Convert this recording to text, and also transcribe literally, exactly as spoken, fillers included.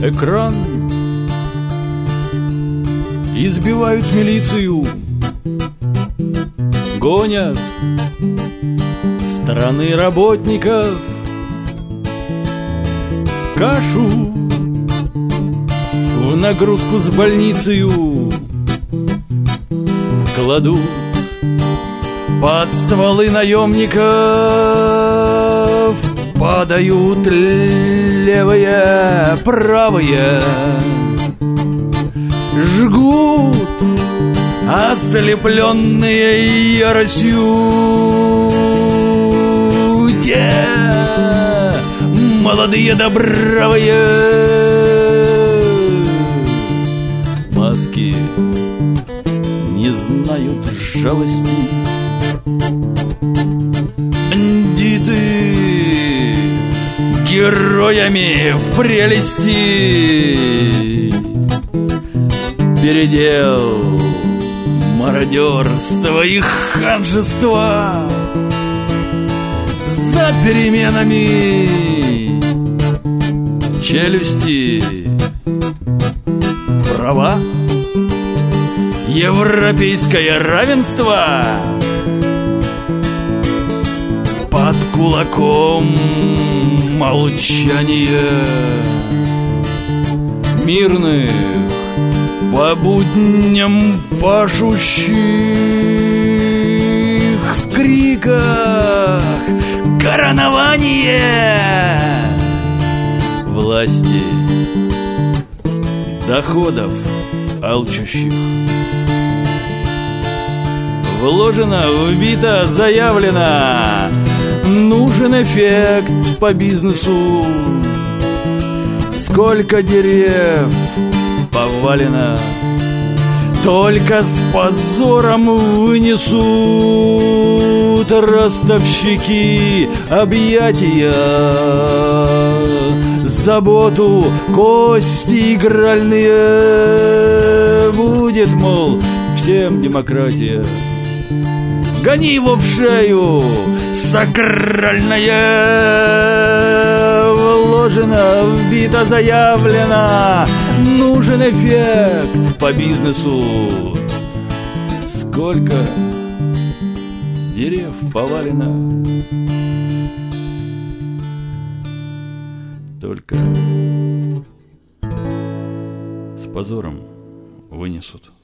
экран. Избивают милицию, гонят страны работников. Кашу в нагрузку с больницею кладут под стволы наемников. Падают левые, правые, жгут ослепленные яростью те молодые да бравые. Маски не знают жалости. Бандиты героями в прелести. Передел, мародерство и ханжество. За переменами челюсти, права, европейское равенство. Под кулаком молчание мирных по будням пашущих. В криках коронование власти, доходов алчущих. Вложено, вбито, заявлено. Нужен эффект по бизнесу. Сколько дерев повалено, только с позором вынесут ростовщики объятия. Заботу, кости игральные. Будет, мол, всем демократия. Гони его в шею, сакральное. Вложено, вбито, заявлено. Нужен эффект по бизнесу. Сколько дерев повалено, только с позором вынесут.